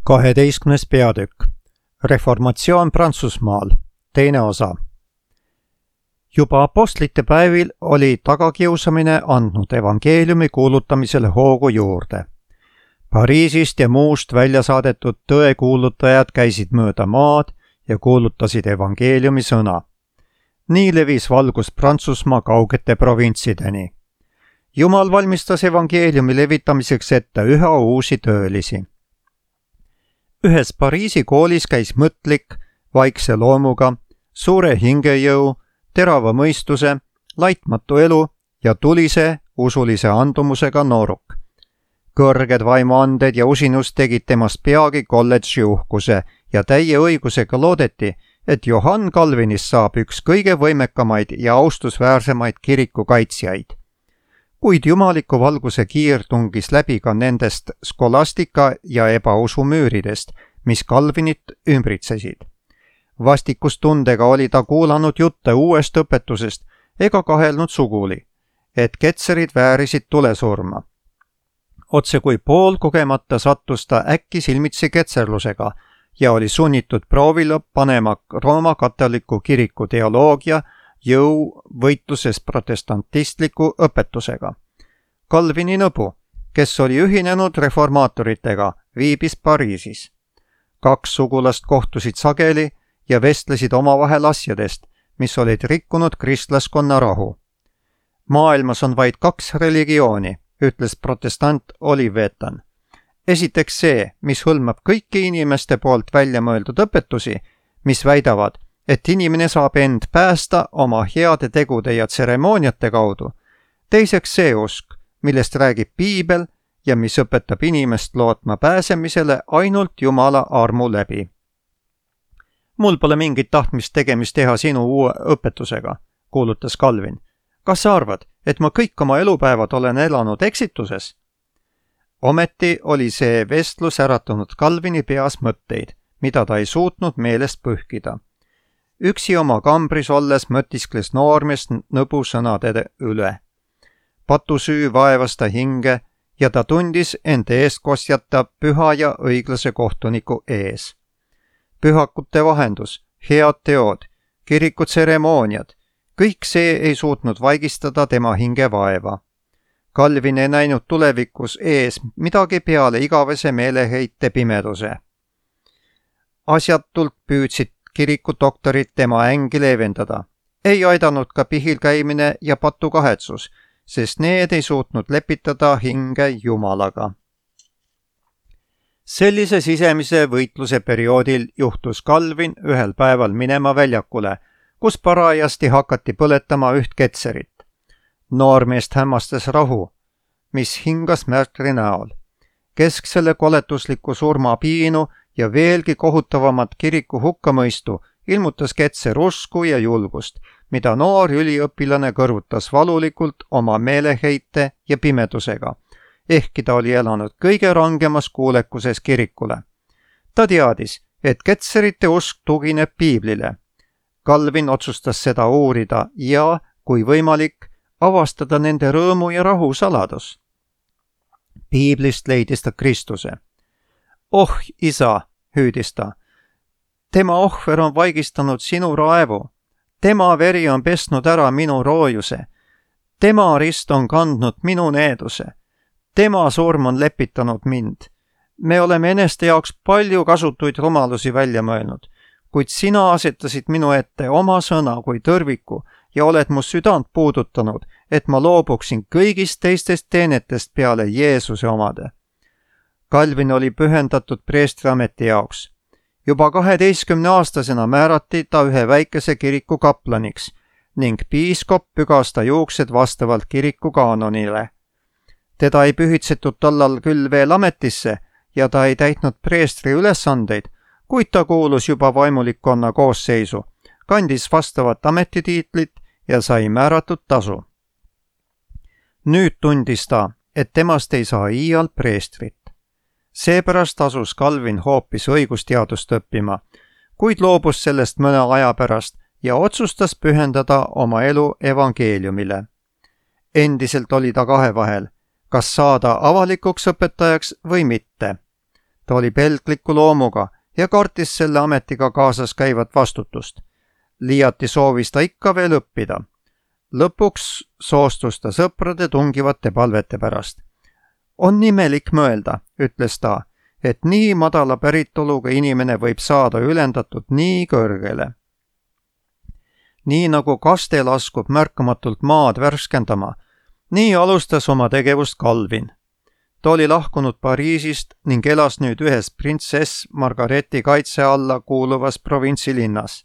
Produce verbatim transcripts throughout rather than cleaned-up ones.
kaheteistkümnes peatükk. Reformatsioon Prantsusmaal. Teine osa. Juba apostlite päevil oli tagakiusamine andnud evangeeliumi kuulutamisele hoogu juurde. Pariisist ja muust välja saadetud tõekuulutajad käisid mööda maad ja kuulutasid evangeeliumi sõna. Nii levis valgus Prantsusmaa kaugete provintsideni. Jumal valmistas evangeeliumi levitamiseks ette üha uusi töölisi. Ühes Pariisi koolis käis mõtlik, vaikse loomuga, suure hingejõu, terava mõistuse, laitmatu elu ja tulise, usulise andumusega nooruk. Kõrged vaimuanded ja usinus tegid temast peagi kolledži uhkuse ja täie õigusega loodeti, et Johann Calvinist saab üks kõige võimekamaid ja austusväärsemaid kiriku kaitsjaid. Kuid jumaliku valguse kiir tungis läbi ka nendest skolastika ja ebausu müüridest, mis Calvinit ümbritsesid. Vastikustundega oli ta kuulanud jutte uuest õpetusest ega kahelnud suguli, et ketserid väärisid tulesurma. Otse kui pool kogemata sattus ta äkki silmitsi ketserlusega ja oli sunnitud proovile panema Rooma katoliku kiriku teoloogia jõu võitluses protestantistliku õpetusega. Calvini nõbu, kes oli ühinenud reformaatoritega, viibis Pariisis. Kaks sugulast kohtusid sageli ja vestlesid omavahel asjadest, mis olid rikkunud kristlaskonna rahu. Maailmas on vaid kaks religiooni, ütles protestant Olivetan. Esiteks see, mis hõlmab kõiki inimeste poolt välja mõeldud õpetusi, mis väidavad, et inimene saab end päästa oma heade tegude ja tseremooniate kaudu. Teiseks see usk, millest räägib Piibel ja mis õpetab inimest lootma pääsemisele ainult Jumala armu läbi. Mul pole mingit tahtmist tegemist teha sinu uue õpetusega, kuulutas Calvin. Kas sa arvad, et ma kõik oma elupäevad olen elanud eksituses? Ometi oli see vestlus äratanud Calvini peas mõtteid, mida ta ei suutnud meelest pühkida. Üksi oma kambris olles mõtiskles noormees nõbu sõnade üle. Patusüü vaevas ta hinge ja ta tundis end eestkostjata püha ja õiglase kohtuniku ees. Pühakute vahendus, head teod, kiriku tseremooniad, kõik see ei suutnud vaigistada tema hinge vaeva. Calvin ei näinud tulevikus ees midagi peale igavese meeleheite pimeduse. Asjatult püüdsid kiriku doktorid tema ängi leevendada. Ei aidanud ka pihil käimine ja patukahetsus, sest need ei suutnud lepitada hinge Jumalaga. Sellise sisemise võitluse perioodil juhtus Calvin ühel päeval minema väljakule, kus parajasti hakati põletama üht ketserit. Noormeest hämmastas rahu, mis hingas märtri näol. Kesksele koletusliku surma piinu ja veelgi kohutavamat kiriku hukkamõistu ilmutas ketser usku ja julgust, mida noor üliõpilane kõrvutas valulikult oma meeleheite ja pimedusega, ehkki ta oli elanud kõige rangemas kuulekuses kirikule. Ta teadis, et ketserite usk tugineb Piiblile. Calvin otsustas seda uurida ja, kui võimalik, avastada nende rõõmu ja rahu saladus. Piiblist leidis ta Kristuse. Oh, isa, hüüdis ta, tema ohver on vaigistanud sinu raevu. Tema veri on pesnud ära minu roojuse. Tema rist on kandnud minu needuse. Tema surm on lepitanud mind. Me oleme eneste jaoks palju kasutuid rumalusi välja mõelnud, kuid sina asetasid minu ette oma sõna kui tõrviku ja oled mu südant puudutanud, et ma loobuksin kõigist teistest teenetest peale Jeesuse omade. Calvin oli pühendatud preestriameti jaoks. Juba kaheteistkümne aastasena määrati ta ühe väikese kiriku kaplaniks ning piiskop pügas ta juuksed vastavalt kiriku kaanonile. Teda ei pühitsetud tollal küll veel ametisse ja ta ei täitnud preestri ülesandeid, kuid ta kuulus juba vaimulikkonna koosseisu, kandis vastavat ametitiitlit ja sai määratud tasu. Nüüd tundis ta, et temast ei saa iial preestrit. Seepärast asus Calvin hoopis õigusteadust õppima, kuid loobus sellest mõne aja pärast ja otsustas pühendada oma elu evangeeliumile. Endiselt oli ta kahe vahel, kas saada avalikuks õpetajaks või mitte. ta oli pelgliku loomuga ja kartis selle ametiga kaasas käivat vastutust. Liiati soovis ta ikka veel õppida. Lõpuks soostus ta sõprade tungivate palvete pärast. On imelik mõelda, ütles ta, et nii madala päritoluga inimene võib saada ülendatud nii kõrgele. Nii nagu kaste laskub märkamatult maad värskendama, nii alustas oma tegevust Calvin. Ta oli lahkunud Pariisist ning elas nüüd ühes printsess Margareti kaitse alla kuuluvas provintsilinnas.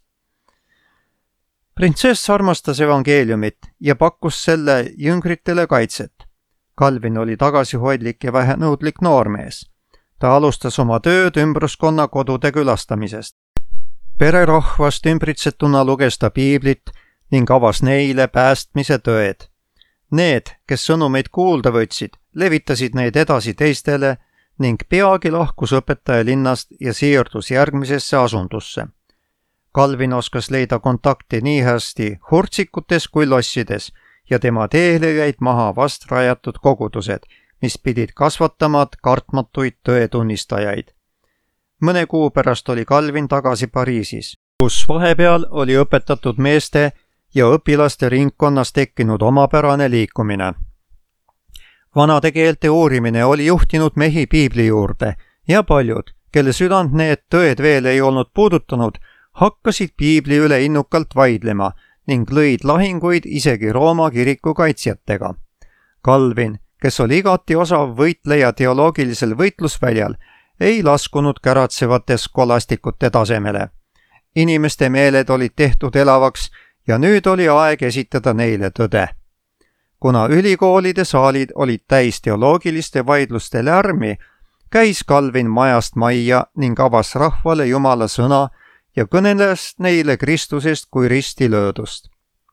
Printsess armastas evangeeliumit ja pakkus selle jüngritele kaitset. Calvin oli tagasihoidlik ja vähenõudlik noormees. Ta alustas oma tööd ümbruskonna kodude külastamisest. Pererahvast ümbritsetuna luges ta piiblit ning avas neile päästmise tõed. Need, kes sõnumeid kuulda võtsid, levitasid neid edasi teistele ning peagi lahkus õpetaja linnast ja siirdus järgmisesse asundusse. Calvin oskas leida kontakti nii hästi hurtsikutes kui lossides ja tema teele jäid maha vast rajatud kogudused, mis pidid kasvatama kartmatuid tõetunnistajaid. Mõne kuu pärast oli Calvin tagasi Pariisis, kus vahepeal oli õpetatud meeste ja õpilaste ringkonnas tekkinud omapärane liikumine. Vanade keelte uurimine oli juhtinud mehi piibli juurde ja paljud, kelle südant need tõed veel ei olnud puudutanud, hakkasid piibli üle innukalt vaidlema ning lõid lahinguid isegi Rooma kiriku kaitsjatega. Calvin, kes oli igati osav võitleja teoloogilisel võitlusväljal, ei laskunud käratsevate skolastikute tasemele. Inimeste meeled olid tehtud elavaks ja nüüd oli aeg esitada neile tõde. Kuna ülikoolide saalid olid täis teoloogiliste vaidluste lärmi, käis Calvin majast majja ning avas rahvale Jumala sõna ja kõneles neile Kristusest kui ristilöödust.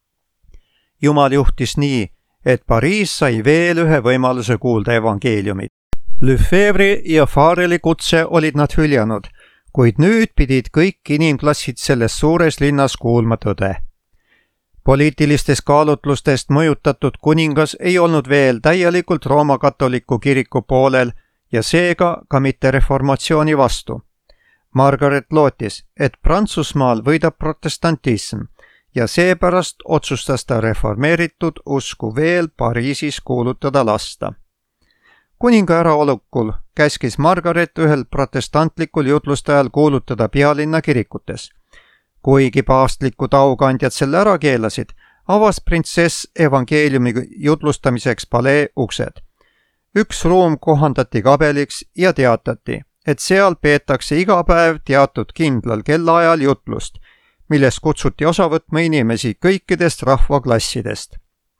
Jumal juhtis nii, et Pariis sai veel ühe võimaluse kuulda evangeeliumit. Lefebvre'i ja Fareli kutse olid nad hüljanud, kuid nüüd pidid kõik inimklassid selles suures linnas kuulma tõde. Poliitilistest kaalutlustest mõjutatud kuningas ei olnud veel täielikult Rooma katoliku kiriku poolel ja seega ka mitte reformatsiooni vastu. Margaret lootis, et Prantsusmaal võidab protestantism ja seepärast otsustas ta reformeeritud usku veel Pariisis kuulutada lasta. Kuninga äraolekul käskis Margaret ühel protestantlikul jutlustajal kuulutada pealinna kirikutes. Kuigi paavstlikud aukandjad selle ära keelasid, avas printsess evangeeliumi jutlustamiseks palee uksed. Üks ruum kohandati kabeliks ja teatati, et seal peetakse iga päev teatud kindlal kellaajal jutlust, millest kutsuti osa võtma inimesi kõikidest rahvaklassidest.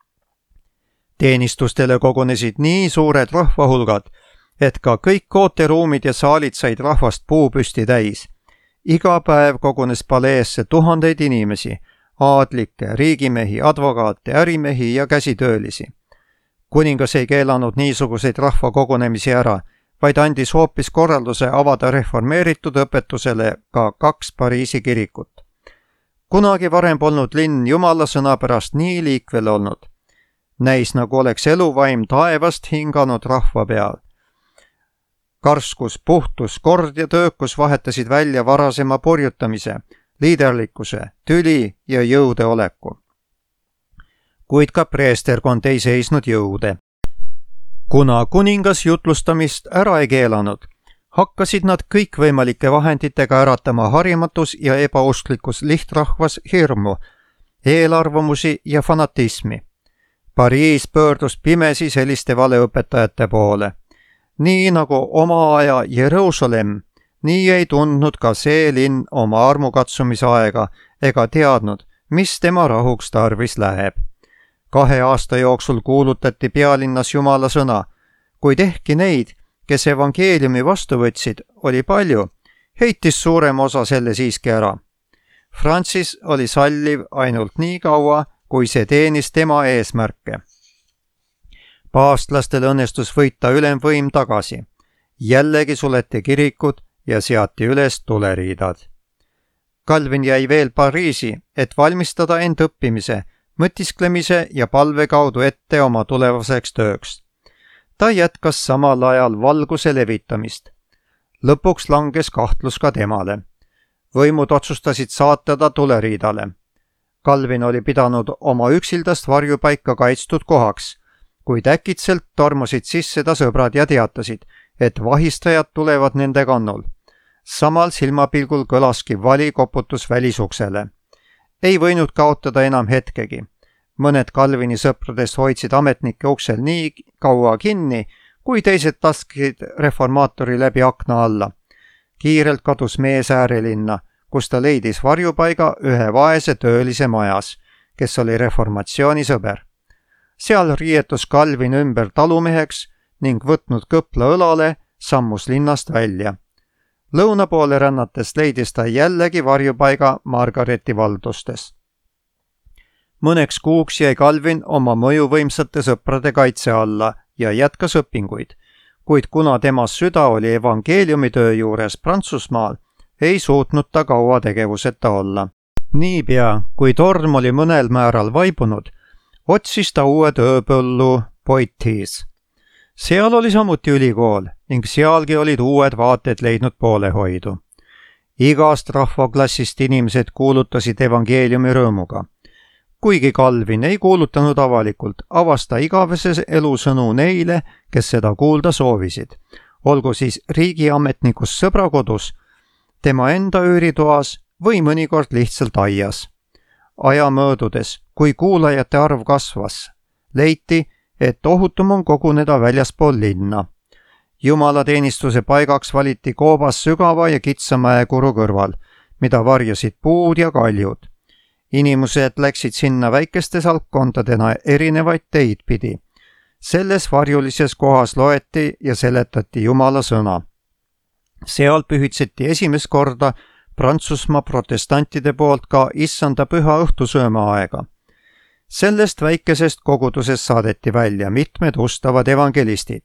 Teenistustele kogunesid nii suured rahvahulgad, et ka kõik ooteruumid ja saalid said rahvast puupüsti täis. Iga päev kogunes paleesse tuhandeid inimesi, aadlikke, riigimehi, advokaate, ärimehi ja käsitöölisi. Kuningas ei keelanud niisuguseid rahvakogunemisi ära, vaid andis hoopis korralduse avada reformeeritud õpetusele ka kaks Pariisi kirikut. Kunagi varem polnud linn Jumala sõna pärast nii liikvel olnud. Näis nagu oleks eluvaim taevast hinganud rahva peal. Karskus, puhtus, kord ja töökus vahetasid välja varasema purjutamise, liiderlikkuse, tüli ja jõudeoleku. Kuid ka preesterkond ei seisnud jõude. Kuna kuningas jutlustamist ära ei keelanud, hakkasid nad kõikvõimalike vahenditega äratama harimatus ja ebausklikus lihtrahvas hirmu, eelarvamusi ja fanatismi. Pariis pöördus pimesi selliste valeõpetajate poole. Nii nagu oma aja Jeruusalemm, nii ei tundnud ka see linn oma armukatsumise aega ega teadnud, mis tema rahuks tarvis läheb. Kahe aasta jooksul kuulutati pealinnas Jumala sõna, kuid ehkki neid, kes evangeeliumi vastu võtsid, oli palju, heitis suurem osa selle siiski ära. Francis oli salliv ainult nii kaua, kui see teenis tema eesmärke. Paavstlastel õnnestus võita ülemvõim tagasi. Jällegi suleti kirikud ja seati üles tuleriidad. Calvin jäi veel Pariisi, et valmistada end õppimise, mõtisklemise ja palve kaudu ette oma tulevaseks tööks. Ta jätkas samal ajal valguse levitamist. Lõpuks langes kahtlus ka temale. Võimud otsustasid saata ta tuleriidale. Calvin oli pidanud oma üksildast varjupaika kaitstud kohaks, kuid äkitselt tormasid sisse ta sõbrad ja teatasid, et vahistajad tulevad nende kannul. Samal silmapilgul kõlaski vali koputus välisuksele. Ei võinud kaotada enam hetkegi. Mõned Calvini sõpradest hoidsid ametnike uksel nii kaua kinni, kui teised taskisid reformaatori läbi akna alla. Kiirelt kadus mees äärelinna, kus ta leidis varjupaiga ühe vaese töölise majas, kes oli reformatsiooni sõber. Seal riietus Calvin ümber talumeheks ning võtnud kõpla õlale, sammus linnast välja. Lõuna poole rännates leidis ta jällegi varjupaiga Margareti valdustes. Mõneks kuuks jäi Calvin oma mõjuvõimsate sõprade kaitse alla ja jätkas õpinguid, kuid kuna tema süda oli evangeeliumitöö juures Prantsusmaal, ei suutnud ta kaua tegevuseta olla. Niipea, kui torm oli mõnel määral vaibunud, otsis ta uue tööpõllu Poitiers. Seal oli samuti ülikool ning sealgi olid uued vaated leidnud poolehoidu. Igast rahvaklassist inimesed kuulutasid evangeeliumi rõõmuga. Kuigi Calvin ei kuulutanud avalikult, avas ta igaveses elusõnu neile, kes seda kuulda soovisid. Olgu siis riigiametnikus sõbrakodus, tema enda üüritoas või mõnikord lihtsalt aias. Aja möödudes, kui kuulajate arv kasvas, leiti, et ohutum on koguneda väljaspool linna. Jumalateenistuse paigaks valiti koobas sügava ja kitsa mäekuru kõrval, mida varjasid puud ja kaljud. Inimesed läksid sinna väikeste salkkondadena erinevaid teid pidi. Selles varjulises kohas loeti ja seletati Jumala sõna. Seal pühitseti esimest korda Prantsusmaa protestantide poolt ka issanda püha õhtusööma aega. Sellest väikesest kogudusest saadeti välja mitmed ustavad evangelistid.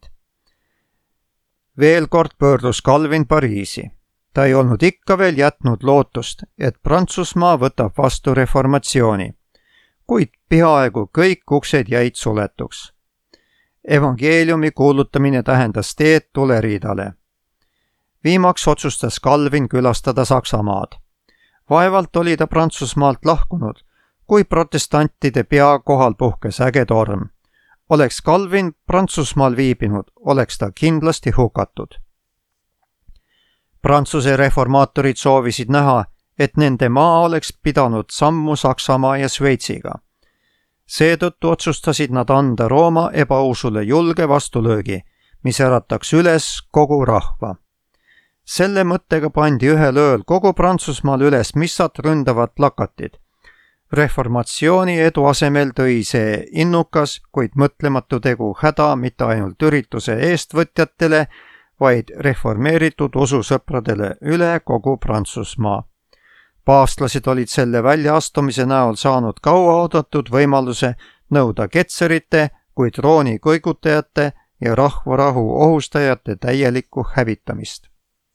Veel kord pöördus Calvin Pariisi. Ta ei olnud ikka veel jätnud lootust, et Prantsusmaa võtab vastu reformatsiooni, kuid peaaegu kõik uksed jäid suletuks. Evangeeliumi kuulutamine tähendas teed tuleriidale. Viimaks otsustas Calvin külastada Saksamaad. Vaevalt oli ta Prantsusmaalt lahkunud, kui protestantide pea kohal puhkes äge torm. Oleks Calvin Prantsusmaal viibinud, oleks ta kindlasti hukatud. Prantsuse reformaatorid soovisid näha, et nende maa oleks pidanud sammu Saksamaa ja Šveitsiga. Seetõttu otsustasid nad anda Rooma ebausule julge vastulöögi, mis ärataks üles kogu rahva. Selle mõttega pandi ühel ööl kogu Prantsusmaal üles missat ründavad plakatid. Reformatsiooni edu asemel tõi see innukas, kuid mõtlematu tegu häda mitte ainult ürituse eestvõtjatele, vaid reformeeritud ususõpradele üle kogu Prantsusmaa. Paavstlased olid selle väljaastumise näol saanud kauaoodatud võimaluse nõuda ketserite kui trooni kõigutajate ja rahvarahu ohustajate täielikku hävitamist.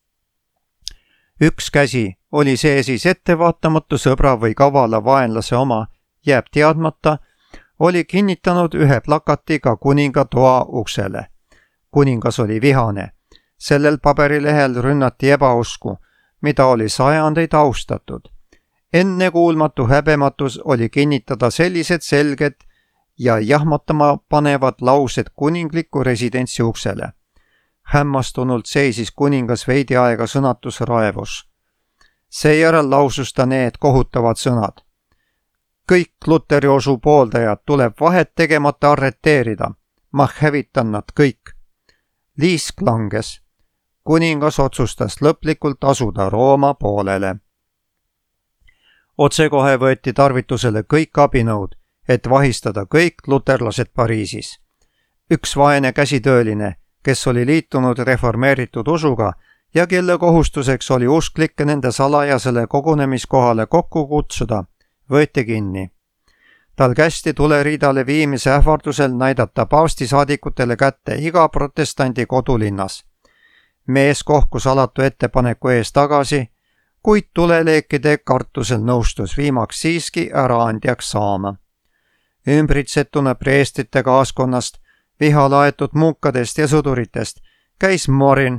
Üks käsi, oli see siis ettevaatamatu sõbra või kavala vaenlase oma, jääb teadmata, oli kinnitanud ühe plakatiga kuninga toa uksele. Kuningas oli vihane. Sellel paberilehel rünnati ebausku, mida oli sajandeid austatud. Ennekuulmatu häbematus oli kinnitada sellised selged ja jahmatama panevad laused kuningliku residentsi uksele. Hämmastunult seisis kuningas veidi aega sõnatus raevus. Seejärel lausus ta need kohutavad sõnad. Kõik Luteri usu pooldajad tuleb vahet tegemata arreteerida. Ma hävitan nad kõik. Liisk langes. Kuningas otsustas lõplikult asuda Rooma poolele. Otsekohe võeti tarvitusele kõik abinõud, et vahistada kõik luterlased Pariisis. Üks vaene käsitööline, kes oli liitunud reformeeritud usuga ja kelle kohustuseks oli usklikke nende salajasele kogunemiskohale kokku kutsuda, võeti kinni. Tal kästi tuleriidale viimise ähvardusel näidata paavstisaadikutele kätte iga protestandi kodulinnas. Mees kohkus alatu ettepaneku ees tagasi, kuid tuleleekide kartusel nõustus viimaks siiski äraandjaks saama. Ümbritsetuna preestrite kaaskonnast, viha laetud muukadest ja sõduritest käis Morin,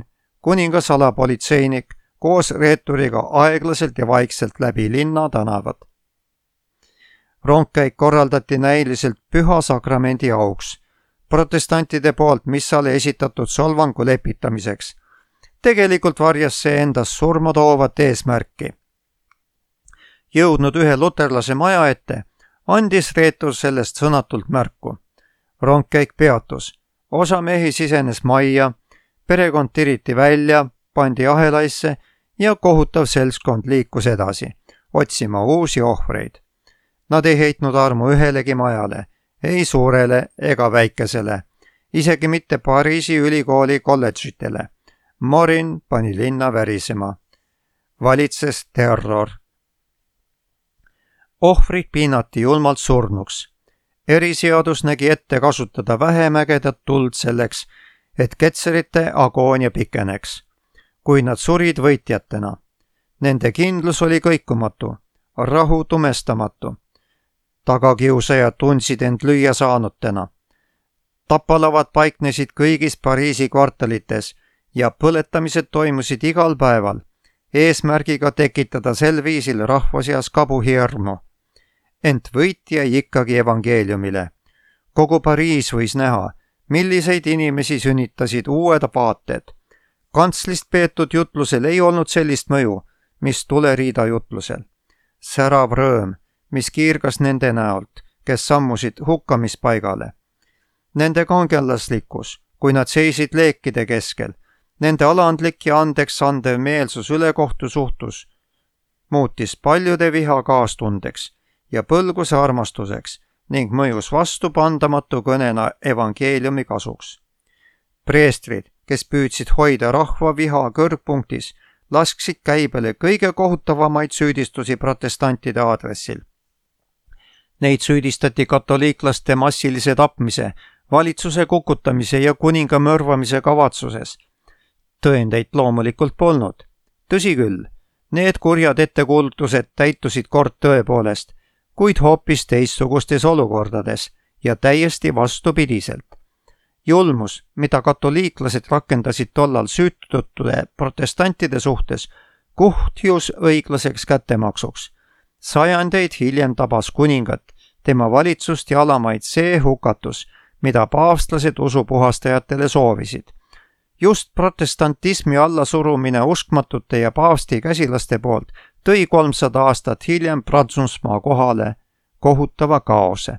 kuninga salapolitseinik koos reeturiga aeglaselt ja vaikselt läbi linna tänavad. Rongkäik korraldati näiliselt püha sakramendi auks, protestantide poolt missale esitatud solvangu lepitamiseks. Tegelikult varjas see endas surma toovat eesmärki. Jõudnud ühe luterlase maja ette, andis reetur sellest sõnatult märku. Rongkäik peatus, osa mehi sisenes majja, perekond tiriti välja, pandi ahelaisse ja kohutav seltskond liikus edasi, otsima uusi ohvreid. Nad ei heitnud armu ühelegi majale, ei suurele ega väikesele, isegi mitte Pariisi ülikooli kolledžitele. Morin pani linna värisema. Valitses terror. Ohvrid piinati julmalt surnuks. Eriseadus nägi ette kasutada vähem ägedat tuld selleks, et ketserite agoonia pikeneks, kui nad surid võitjatena. Nende kindlus oli kõikumatu, rahu tumestamatu. Tagakiusajad tundsid end lüüa saanutena. Tapalavad paiknesid kõigis Pariisi kvartalites ja põletamised toimusid igal päeval, eesmärgiga tekitada sel viisil rahva seas kabuhirmu. Ent võit jäi ikkagi evangeeliumile. Kogu Pariis võis näha, milliseid inimesi sünnitasid uued paated. Kantslist peetud jutlusel ei olnud sellist mõju, mis tuleriida jutlusel. Särav rõõm, mis kiirgas nende näolt, kes sammusid hukkamispaigale. Nende kangelaslikkus, kui nad seisid leekide keskel, nende alandlik ja andeks andev meelsus ülekohtu suhtus, muutis paljude viha kaastundeks ja põlguse armastuseks ning mõjus vastupandamatu kõnena evangeeliumi kasuks. Preestrid, kes püüdsid hoida rahva viha kõrgpunktis, lasksid käibele kõige kohutavamaid süüdistusi protestantide aadressil. Neid süüdistati katoliiklaste massilise tapmise, valitsuse kukutamise ja kuninga mõrvamise kavatsuses. Tõendeid loomulikult polnud. Tõsi küll, need kurjad ettekuulutused täitusid kord tõepoolest, kuid hoopis teistsugustes olukordades ja täiesti vastupidiselt. Julmus, mida katoliiklased rakendasid tollal süütutude protestantide suhtes, kuhtjus õiglaseks kättemaksuks. Sajandeid hiljem tabas kuningat, tema valitsust ja alamaid see hukatus, mida paavstlased usupuhastajatele soovisid. Just protestantismi allasurumine uskmatute ja paavsti käsilaste poolt tõi kolmsada aastat hiljem Prantsusmaa kohale kohutava kaose.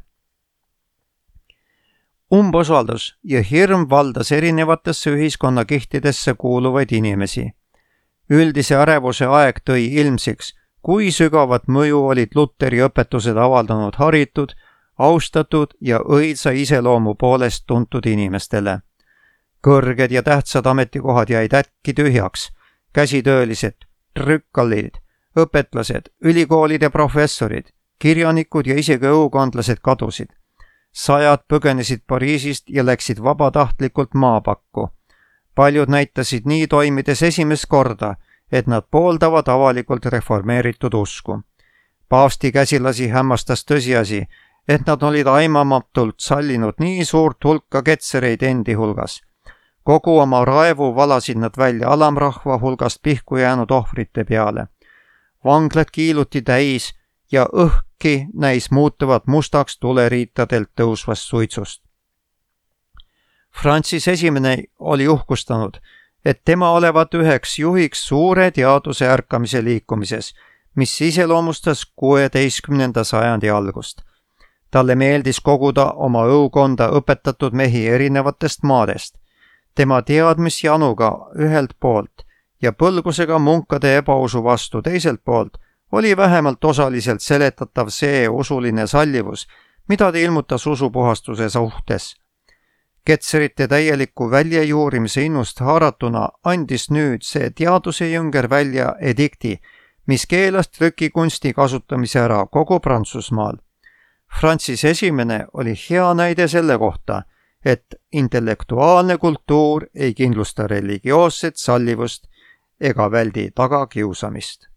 Umbusaldus ja hirm valdas erinevatesse ühiskonnakihtidesse kuuluvaid inimesi. Üldise ärevuse aeg tõi ilmsiks, kui sügavat mõju olid Luteri õpetused avaldanud haritud, austatud ja õilsa iseloomu poolest tuntud inimestele. Kõrged ja tähtsad ametikohad jäid äkki tühjaks, käsitöölised, trükkallid, õpetlased, ülikoolide professorid, kirjanikud ja isegi õukondlased kadusid. Sajad põgenesid Pariisist ja läksid vabatahtlikult maapakku. Paljud näitasid nii toimides esimest korda, et nad pooldavad avalikult reformeeritud usku. Paavsti käsilasi hämmastas tõsiasi, et nad olid aimamatult sallinud nii suurt hulka ketsereid endi hulgas. Kogu oma raevu valasid nad välja alamrahva hulgast pihku jäänud ohvrite peale. Vanglad kiiluti täis ja õhki näis muutuvat mustaks tuleriitadelt tõusvast suitsust. Francis esimene oli uhkustanud, et tema olevat üheks juhiks suure teaduse ärkamise liikumises, mis iseloomustas kuueteistkümnenda sajandi algust. Talle meeldis koguda oma õukonda õpetatud mehi erinevatest maadest. Tema teadmisjanuga ühelt poolt ja põlgusega munkade ebausu vastu teiselt poolt oli vähemalt osaliselt seletatav see usuline sallivus, mida ta ilmutas usupuhastuse suhtes. Ketserite täieliku väljajuurimise innust haaratuna andis nüüd see teaduse jünger välja edikti, mis keelas trükikunsti kasutamise ära kogu Prantsusmaal. Francis esimene oli hea näide selle kohta, et intellektuaalne kultuur ei kindlusta religioosset sallivust ega väldi tagakiusamist.